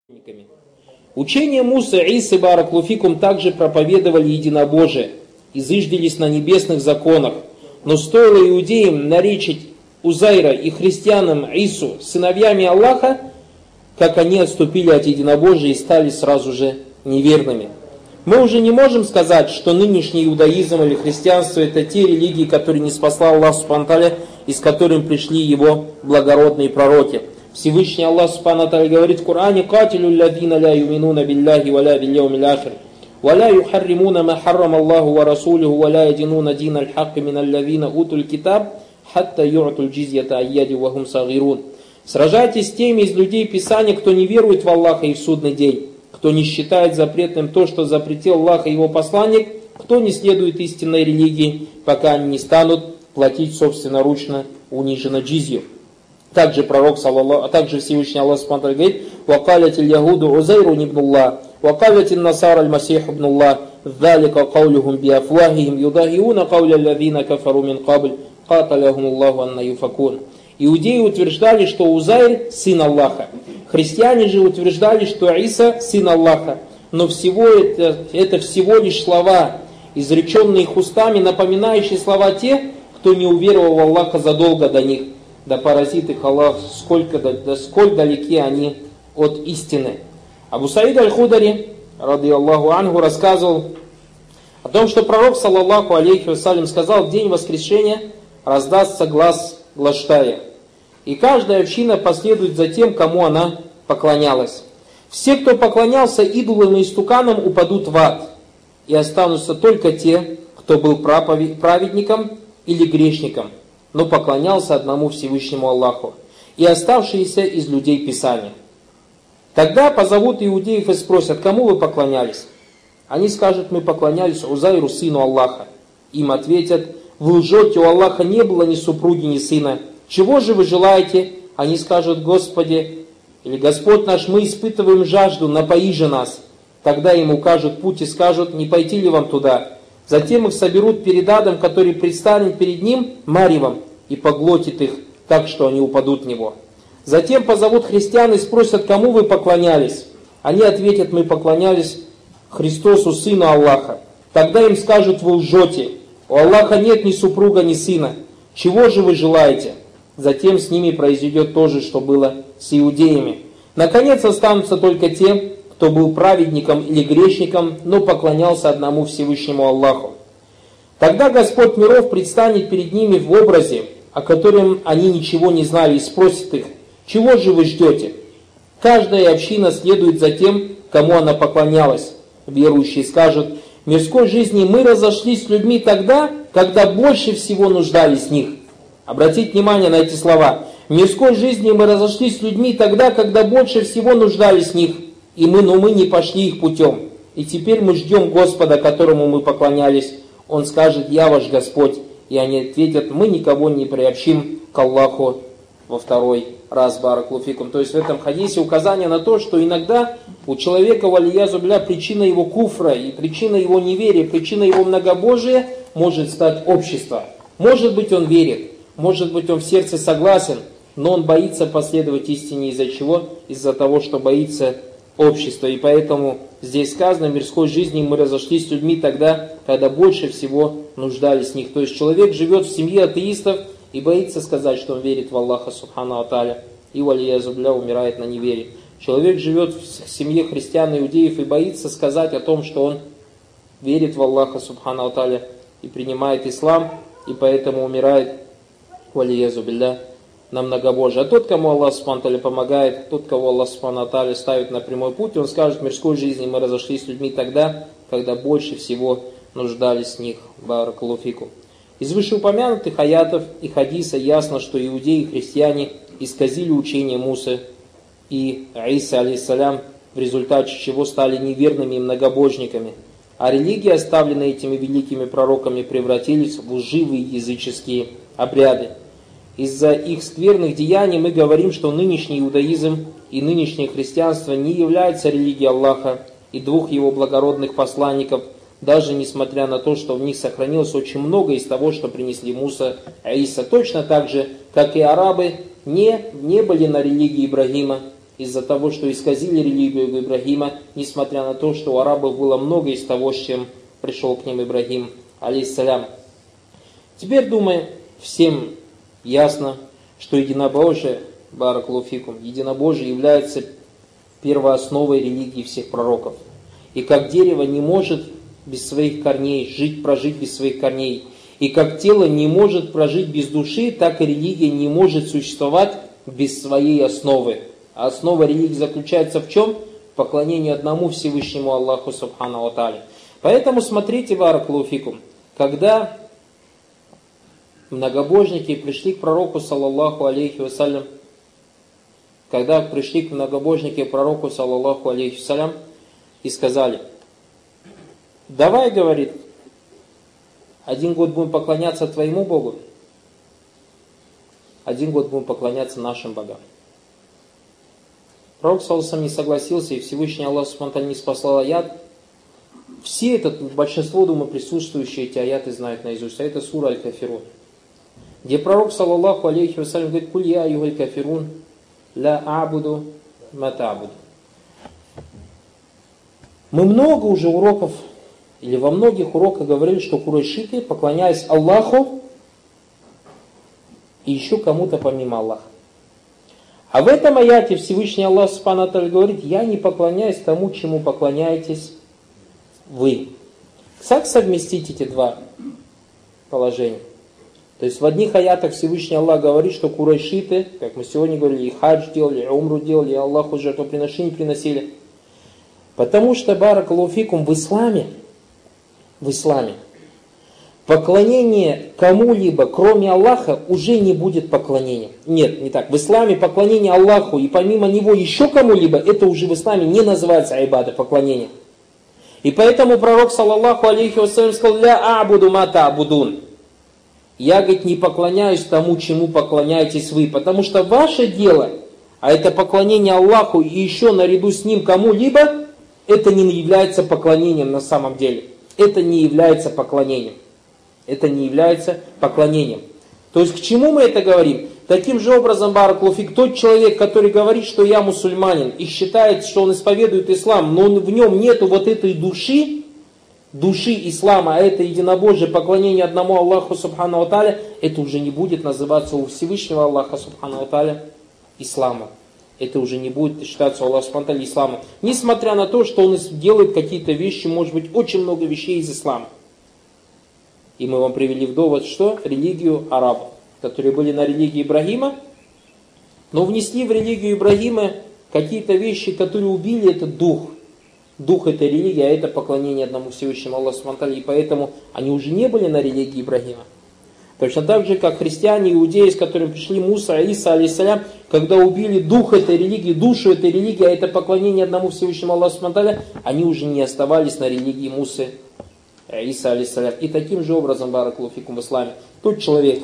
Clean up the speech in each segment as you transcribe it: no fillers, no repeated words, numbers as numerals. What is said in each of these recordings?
Учение Мусы и Исы бараклуфикум также проповедовали единобожие и зыждились на небесных законах, но стоило иудеям наречить Узайра и христианам Ису сыновьями Аллаха, как они отступили от единобожия и стали сразу же неверными. Мы уже не можем сказать, что нынешний иудаизм или христианство это те религии, которые не спасла Аллах Субхану ва Тааля, и с которыми пришли его благородные пророки. Всевышний Аллах Субхану ва Тааля говорит в Коране: «Катилю лядина ля юминуна билляхи ва ля билляумил ахир, ва ля юхарримуна ма харрам Аллаху ва расулиху, ва ля ядинуна дина аль-хакки мин аллавина утуль китаб, хатта ю'туль джизьята айяди ва хум сагирун». Сражайтесь с теми из людей Писания, кто не верует в Аллаха и в судный день, кто не считает запретным то, что запретил Аллах и его посланник, кто не следует истинной религии, пока они не станут платить собственноручно униженно джизью. Также пророк, также Всевышний Аллах Субхану ва Тааля говорит: «Вакалят иль-ягуду Узайру ибнуллах, вакалят иль-насара аль-масих ибнуллах, залика каулюхум биафвахихим, юдахиуна кауля аллазина кафару мин кабль, каталахум Аллаху анна юфакун». Иудеи утверждали, что Узайр сын Аллаха. Христиане же утверждали, что Иса сын Аллаха. Но это всего лишь слова, изреченные их устами, напоминающие слова тех, кто не уверовал в Аллаха задолго до них. Да поразит их Аллах, сколь далеки они от истины. Абу Саид аль-Худари, ради Аллаху анху, рассказывал о том, что пророк, саллаллаху алейхи вассалям, сказал: в день воскрешения раздастся глас глашатая, и каждая община последует за тем, кому она поклонялась. Все, кто поклонялся идолам и истуканам, упадут в ад, и останутся только те, кто был праведником или грешником, но поклонялся одному Всевышнему Аллаху, и оставшиеся из людей Писания. Тогда позовут иудеев и спросят: кому вы поклонялись? Они скажут: мы поклонялись Узайру, сыну Аллаха. Им ответят: вы лжете, у Аллаха не было ни супруги, ни сына. Чего же вы желаете? Они скажут: Господи, или Господь наш, мы испытываем жажду, напои же нас. Тогда им укажут путь и скажут: не пойти ли вам туда? Затем их соберут перед адом, который предстанет перед ним маревом, и поглотит их так, что они упадут в него. Затем позовут христиан и спросят: кому вы поклонялись? Они ответят: мы поклонялись Христосу, Сыну Аллаха. Тогда им скажут: вы лжете, у Аллаха нет ни супруга, ни сына. Чего же вы желаете? Затем с ними произойдет то же, что было с иудеями. Наконец останутся только те, кто был праведником или грешником, но поклонялся одному Всевышнему Аллаху. Тогда Господь миров предстанет перед ними в образе, о котором они ничего не знали, и спросит их: чего же вы ждете? Каждая община следует за тем, кому она поклонялась. Верующие скажут: в мирской жизни мы разошлись с людьми тогда, когда больше всего нуждались в них. Обратите внимание на эти слова. В мирской жизни мы разошлись с людьми тогда, когда больше всего нуждались в них, но мы не пошли их путем. И теперь мы ждем Господа, которому мы поклонялись. Он скажет: я ваш Господь. И они ответят: мы никого не приобщим к Аллаху во второй раз. Бараклуфикум. То есть в этом хадисе указание на то, что иногда у человека, валиязу билля, причина его куфра, и причина его неверия, причина его многобожия может стать общество. Может быть, он верит, может быть, он в сердце согласен, но он боится последовать истине. Из-за чего? Из-за того, что боится общества. И поэтому здесь сказано: в мирской жизни мы разошлись с людьми тогда, когда больше всего нуждались в них. То есть человек живет в семье атеистов и боится сказать, что он верит в Аллаха Субхану ва Тааля, и валиязу билля умирает на неверии. Человек живет в семье христиан и иудеев и боится сказать о том, что он верит в Аллаха Субхану ва Тааля и принимает ислам, и поэтому умирает, валиязу билля, на многобожие. А тот, кому Аллах Субхану ва Тааля помогает, тот, кого Аллах Субхану ва Тааля ставит на прямой путь, он скажет: в мирской жизни мы разошлись с людьми тогда, когда больше всего нуждались в них. Баракалуфику. Из вышеупомянутых аятов и хадиса ясно, что иудеи и христиане исказили учение Мусы и Иса, алейхиссалям, в результате чего стали неверными и многобожниками. А религии, оставленные этими великими пророками, превратились в лживые языческие обряды. Из-за их скверных деяний мы говорим, что нынешний иудаизм и нынешнее христианство не являются религией Аллаха и двух его благородных посланников, даже несмотря на то, что в них сохранилось очень много из того, что принесли Муса и Иса. Точно так же, как и арабы не были на религии Ибрагима из-за того, что исказили религию Ибрагима, несмотря на то, что у арабов было много из того, с чем пришел к ним Ибрагим, алейхиссалям. Теперь, думаю, всем ясно, что единобожие, баракаллаху фикум, единобожие является первоосновой религии всех пророков. И как дерево не может без своих корней прожить без своих корней, и как тело не может прожить без души, так и религия не может существовать без своей основы. А основа религии заключается в чем? В поклонении одному Всевышнему Аллаху Субхану ва Тааля. Поэтому смотрите, баракаллаху фикум, когда многобожники пришли к пророку, саллаллаху алейхи вассалям, когда пришли к многобожнике пророку, саллаллаху алейхи вассалям, и сказали: давай, говорит, 1 год будем поклоняться твоему Богу, 1 год будем поклоняться нашим богам. Пророк саллаллаху не согласился, и Всевышний Аллах субхану не спасал аят. Все большинство, думаю, присутствующие эти аяты знают наизусть. А это сура Аль-Кафирун, где пророк, саллаллаху алейхи вассалям, говорит: «Куль я аюхаль кафирун, ла абуду ма та'буду». Мы много уже уроков, или во многих уроках говорили, что курайшиты, поклоняясь Аллаху и еще кому-то помимо Аллаха. А в этом аяте Всевышний Аллах Субхану ва Тааля говорит: я не поклоняюсь тому, чему поклоняетесь вы. Как совместить эти два положения? То есть в одних аятах Всевышний Аллах говорит, что курайшиты, как мы сегодня говорили, и хадж делали, и умру делали, и Аллаху жертвоприношения приносили. Потому что, баракаллаху фикум, в исламе поклонение кому-либо, кроме Аллаха, уже не будет поклонением. Нет, не так. В исламе поклонение Аллаху и помимо него еще кому-либо, это уже в исламе не называется айбада, поклонение. И поэтому пророк, саллаллаху алейхи вассалям, сказал: ля абуду ма та'будун. Я, говорит, не поклоняюсь тому, чему поклоняетесь вы, потому что ваше дело, а это поклонение Аллаху и еще наряду с ним кому-либо, это не является поклонением на самом деле. Это не является поклонением. Это не является поклонением. То есть к чему мы это говорим? Таким же образом, баракаллаху фик, тот человек, который говорит, что я мусульманин, и считает, что он исповедует ислам, но в нем нету вот этой души ислама, а это единобожие, поклонение одному Аллаху Субхану ва Тааля, это уже не будет называться у Всевышнего Аллаха Субхану ва Тааля исламом. Это уже не будет считаться у Аллаха Субхану ва Тааля исламом. Несмотря на то, что он делает какие-то вещи, может быть, очень много вещей из ислама. И мы вам привели в довод, что религию арабов, которые были на религии Ибрагима, но внесли в религию Ибрагима какие-то вещи, которые убили этот дух этой религии, а это поклонение одному Всевышнему Аллаху Субхану ва Тааля, и поэтому они уже не были на религии Ибрагима. Точно так же, как христиане, иудеи, с которыми пришли Муса, Иса, алейхиссалям, когда убили дух этой религии, душу этой религии, а это поклонение одному Всевышнему Аллаху Субхану ва Тааля, они уже не оставались на религии Мусы, Иса, алейхиссалям. И таким же образом, баракаллаху фикум, в исламе, тот человек,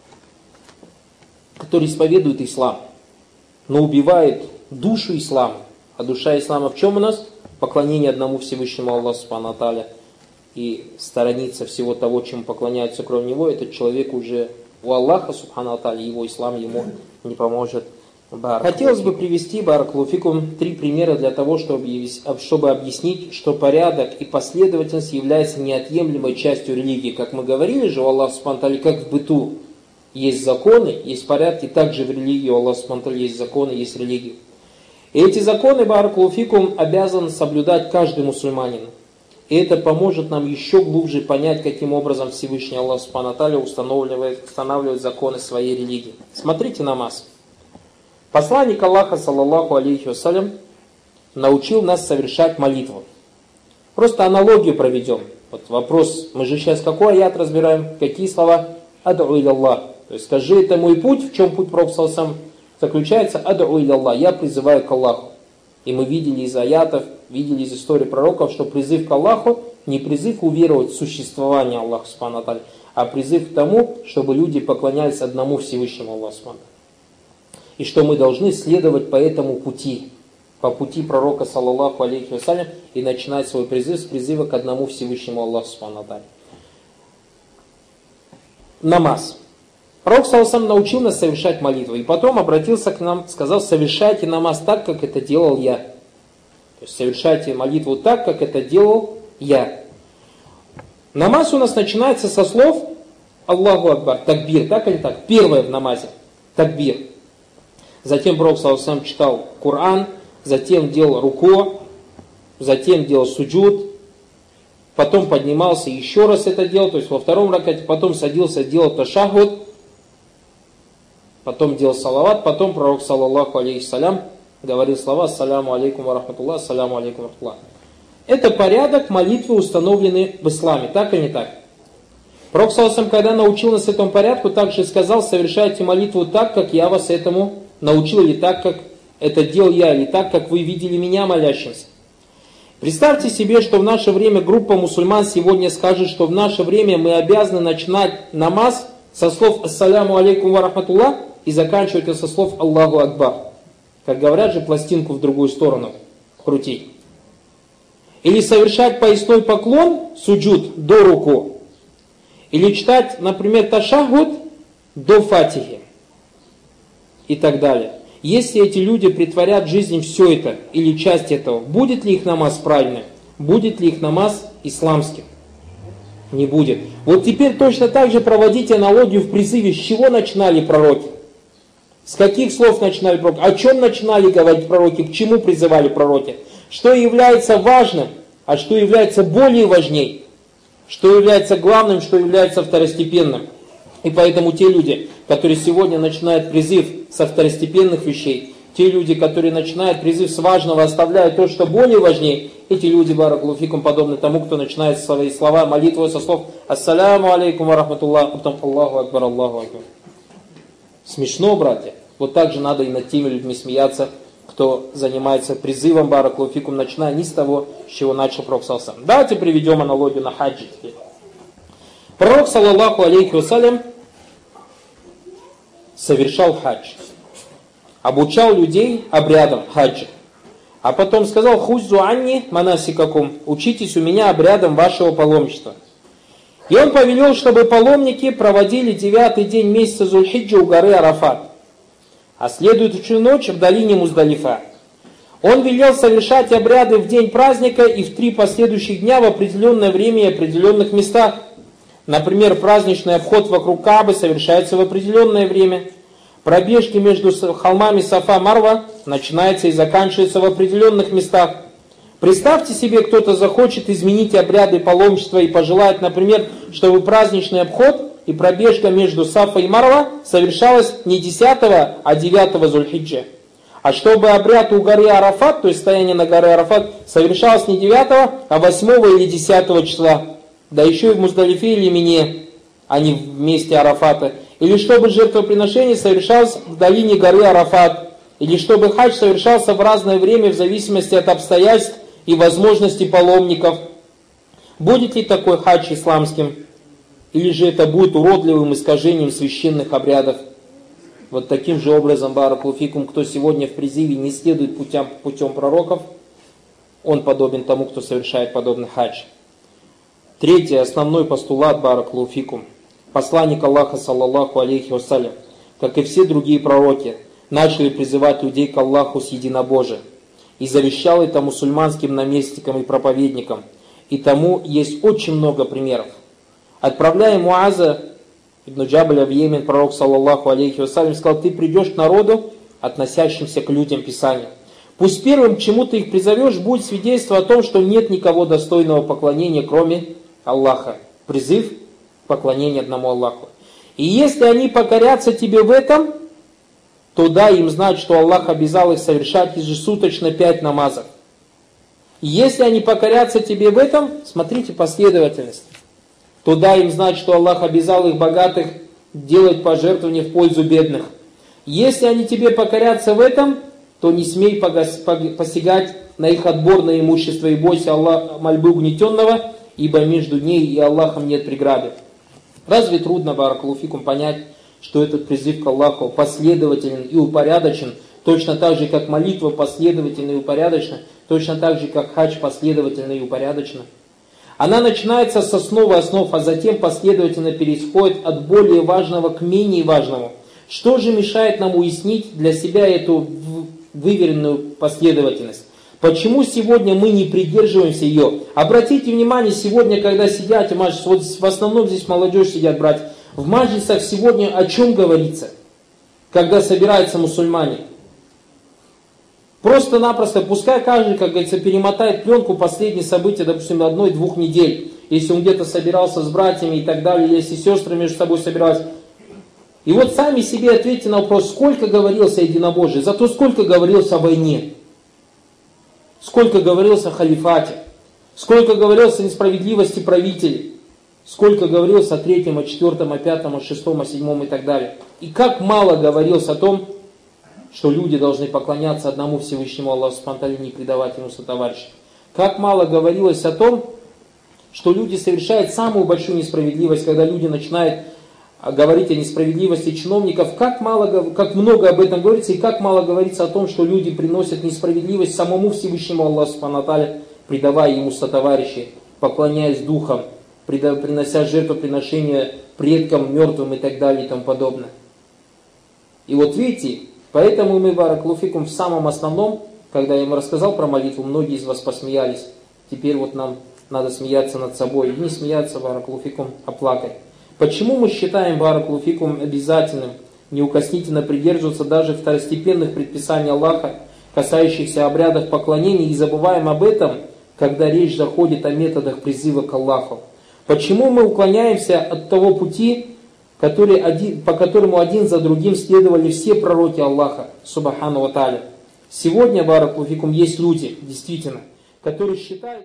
который исповедует ислам, но убивает душу ислама, а душа ислама в чем у нас? Поклонение одному Всевышнему Аллаху Субхану ва Тааля, и сторониться всего того, чему поклоняются кроме него, этот человек уже у Аллаха Субхану ва Тааля, его ислам ему не поможет. Хотелось бы привести, баракаллаху фикум, 3 примера для того, чтобы объяснить, что порядок и последовательность являются неотъемлемой частью религии. Как мы говорили же у Аллаха Субхану ва Тааля, как в быту есть законы, есть порядки, также в религии у Аллаха Субхану ва Тааля есть законы, есть религия. И эти законы, баракаллаху фикум, обязан соблюдать каждый мусульманин. И это поможет нам еще глубже понять, каким образом Всевышний Аллах Субхану ва Тааля устанавливает законы своей религии. Смотрите намаз. Посланник Аллаха, саллаллаху алейхи вассалям, научил нас совершать молитву. Просто аналогию проведем. Вот вопрос, мы же сейчас какой аят разбираем? Какие слова? Аду иля Аллах. То есть скажи, это мой путь. В чем путь Пророка саллаллаху алейхи вассалям заключается? Аду иля Аллах. Я призываю к Аллаху. И мы видели из аятов, видели из истории пророков, что призыв к Аллаху не призыв уверовать в существование Аллаха Субхану ва Тааля, а призыв к тому, чтобы люди поклонялись одному Всевышнему Аллаху Субхану ва Тааля. И что мы должны следовать по этому пути, по пути пророка, саллаллаху алейхи вассалям, и начинать свой призыв с призыва к одному Всевышнему Аллаху Субхану ва Тааля. Намаз. Пророк ﷺ научил нас совершать молитву. И потом обратился к нам, сказал: совершайте намаз так, как это делал я. То есть совершайте молитву так, как это делал я. Намаз у нас начинается со слов Аллаху Акбар, такбир, так или так? Первое в намазе, такбир. Затем Пророк ﷺ читал Коран, затем делал руку, затем делал суджуд, потом поднимался и еще раз это делал, то есть во втором ракате, потом садился, делал ташахуд, потом делал салават, потом Пророк саллаллаху алейхиссалям говорил слова «Ассаляму алейкум ва рахматуллах, ассаляму алейкум ва рахматуллах». Это порядок молитвы, установленный в исламе, так или не так? Пророк ﷺ, когда научил нас этому порядку, также сказал: совершайте молитву так, как я вас этому научил, или так, как это делал я, или так, как вы видели меня молящимся. Представьте себе, что в наше время группа мусульман сегодня скажет, что в наше время мы обязаны начинать намаз со слов «Ассаляму алейкум ва рахматуллах» и заканчивать это со слов «Аллаху Акбар». Как говорят же, пластинку в другую сторону крутить. Или совершать поясной поклон, суджуд, до руку. Или читать, например, ташахуд до фатихи. И так далее. Если эти люди притворят в жизнь все это, или часть этого, будет ли их намаз правильным? Будет ли их намаз исламским? Не будет. Вот теперь точно так же проводите аналогию в призыве, с чего начинали пророки. С каких слов начинали пророки? О чем начинали говорить пророки? К чему призывали пророки? Что является важным, а что является более важней? Что является главным, что является второстепенным? И поэтому те люди, которые сегодня начинают призыв со второстепенных вещей, те люди, которые начинают призыв с важного, оставляя то, что более важнее, эти люди, баракаллаху фикум, подобны тому, кто начинает свои слова, молитву со слов «Ассаляму алейкум ва рахматуллах», потом «Аллаху Акбар, Аллаху Акбар». Смешно, братья. Вот так же надо и над теми людьми смеяться, кто занимается призывом, баракаллаху фикум, начиная не с того, с чего начал Пророк ﷺ. Давайте приведем аналогию на хаджи теперь. Пророк, саллаллаху алейхи вассалям, совершал хадж. Обучал людей обрядам хаджа. А потом сказал: «Хуззу анни манасикакум», учитесь у меня обрядам вашего паломничества. И он повелел, чтобы паломники проводили 9-й день месяца Зуль-Хиджа у горы Арафат, а следующую ночь в долине Муздалифа. Он велел совершать обряды в день праздника и в 3 последующих дня в определенное время и определенных местах. Например, праздничный обход вокруг Каабы совершается в определенное время. Пробежки между холмами Сафа-Марва начинаются и заканчиваются в определенных местах. Представьте себе, кто-то захочет изменить обряды паломничества и пожелает, например, чтобы праздничный обход и пробежка между Сафа и Марва совершалась не 10-го, а 9-го Зуль-Хиджа. А чтобы обряд у горы Арафат, то есть стояние на горе Арафат, совершалось не 9-го, а 8-го или 10-го числа. Да еще и в Муздалифе или Мине, а не в месте Арафата. Или чтобы жертвоприношение совершалось в долине горы Арафат. Или чтобы хадж совершался в разное время в зависимости от обстоятельств и возможностей паломников. Будет ли такой хадж исламским? Или же это будет уродливым искажением священных обрядов? Вот таким же образом, баракаллаху фикум, кто сегодня в призыве не следует путем пророков, он подобен тому, кто совершает подобный хадж. Третий, основной постулат, баракаллаху фикум. Посланник Аллаха, саллаллаху алейхи вассалям, как и все другие пророки, начали призывать людей к Аллаху с единобожием. И завещал это мусульманским наместникам и проповедникам. И тому есть очень много примеров. Отправляя Муаза ибн Джабаля в Йемен, пророк, саллаллаху алейхи вассалям, сказал: ты придешь к народу, относящимся к людям Писания. Пусть первым, к чему ты их призовешь, будет свидетельство о том, что нет никого достойного поклонения, кроме Аллаха. Призыв к поклонению одному Аллаху. И если они покорятся тебе в этом, то дай им знать, что Аллах обязал их совершать ежесуточно 5 намазов. И если они покорятся тебе в этом, смотрите последовательность, то дай им знать, что Аллах обязал их богатых делать пожертвования в пользу бедных. Если они тебе покорятся в этом, то не смей посягать на их отборное имущество и бойся Аллаха мольбы угнетенного, ибо между ней и Аллахом нет преграды. Разве трудно, баракаллаху фикум, понять, что этот призыв к Аллаху последователен и упорядочен, точно так же, как молитва последовательна и упорядочена, точно так же, как хадж последовательна и упорядочена? Она начинается с основы основ, а затем последовательно переходит от более важного к менее важному. Что же мешает нам уяснить для себя эту выверенную последовательность? Почему сегодня мы не придерживаемся ее? Обратите внимание, сегодня, когда сидят, вот в основном здесь молодежь сидят, братья, в маджлисах сегодня о чем говорится, когда собираются мусульмане? Просто-напросто, пускай каждый, как говорится, перемотает пленку последние события, допустим, 1-2 недель, если он где-то собирался с братьями и так далее, если сестры между собой собирались. И вот сами себе ответьте на вопрос, сколько говорилось о единобожии, зато сколько говорилось о войне, сколько говорилось о халифате, сколько говорилось о несправедливости правителей, сколько говорилось о 3, о 4, о 5, о 6, о 7 и так далее. И как мало говорилось о том, что люди должны поклоняться одному Всевышнему Аллаху Субхану ва Тааля, не предавать ему сотоварища. Как мало говорилось о том, что люди совершают самую большую несправедливость, когда люди начинают говорить о несправедливости чиновников, как много об этом говорится, и как мало говорится о том, что люди приносят несправедливость самому Всевышнему Аллаху Субхану ва Тааля, предавая ему сотоварищей, поклоняясь духам, принося жертвоприношения предкам, мертвым и так далее и тому подобное. И вот видите, поэтому мы, баракаллаху фикум, в самом основном, когда я им рассказал про молитву, многие из вас посмеялись. Теперь вот нам надо смеяться над собой. И не смеяться, баракаллаху фикум, а плакать. Почему мы считаем, баракаллаху фикум, обязательным неукоснительно придерживаться даже второстепенных предписаний Аллаха, касающихся обрядов поклонения, и забываем об этом, когда речь заходит о методах призыва к Аллаху? Почему мы уклоняемся от того пути, по которому один за другим следовали все пророки Аллаха, Субхану ва Тааля? Сегодня, баракаллаху фикум, есть люди, действительно, которые считают...